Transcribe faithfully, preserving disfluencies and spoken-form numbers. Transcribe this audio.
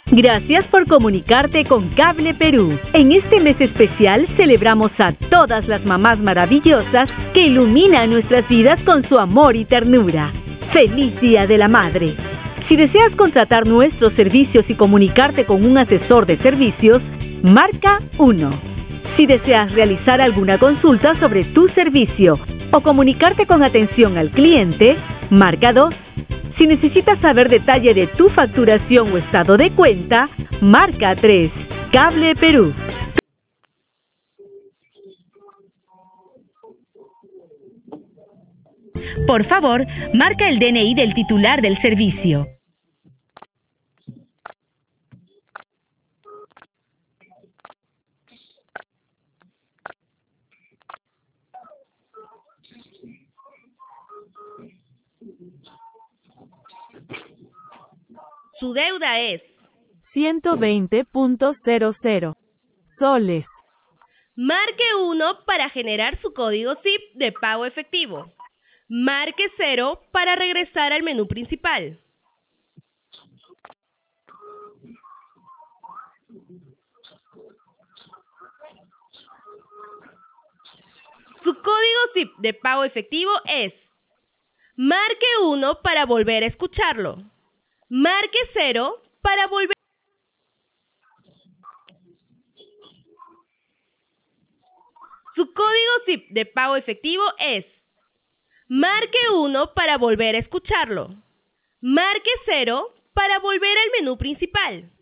Gracias por comunicarte con Cable Perú. En este mes especial celebramos a todas las mamás maravillosas que iluminan nuestras vidas con su amor y ternura. ¡Feliz Día de la Madre! Si deseas contratar nuestros servicios y comunicarte con un asesor de servicios, marca uno. Si deseas realizar alguna consulta sobre tu servicio o comunicarte con atención al cliente, marca dos. Si necesitas saber detalle de tu facturación o estado de cuenta, marca tres. Cable Perú. Por favor, marca el D N I del titular del servicio. Su deuda es ciento veinte punto cero cero soles. Marque uno para generar su código S I P de pago efectivo. Marque cero para regresar al menú principal. Su código S I P de pago efectivo es. Marque uno para volver a escucharlo. Marque cero para volver. Su código S I P de pago efectivo es. Marque uno para volver a escucharlo. Marque cero para volver al menú principal.